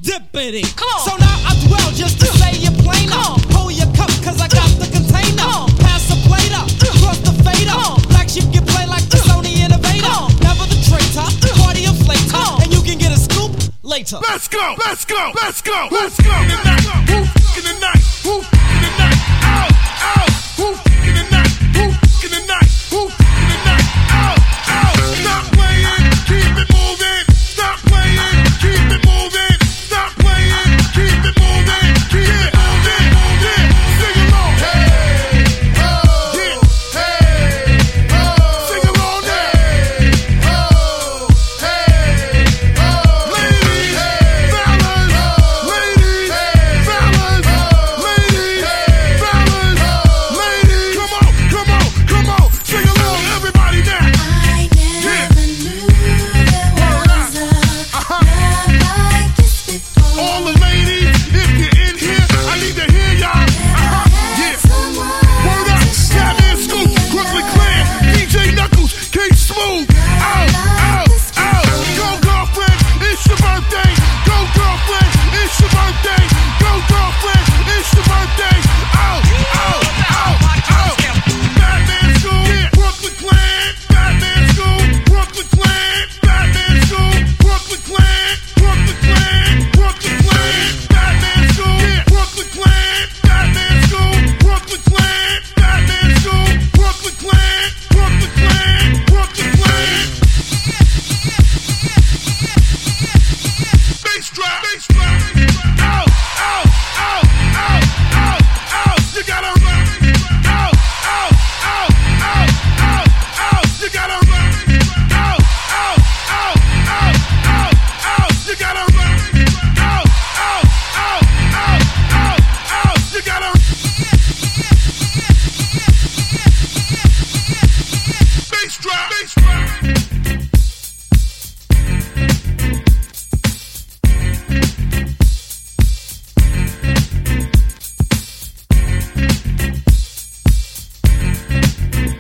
serendipity. So now I dwell just to say it plainer. Hold your cup, cause I got the container. Pass the plate up, cross the fader. Black sheep get played like the Sony Innovator. Never the traitor, party inflator. And you can get a scoop later. Let's go, let's go, let's go, let's go. In the night, in the night.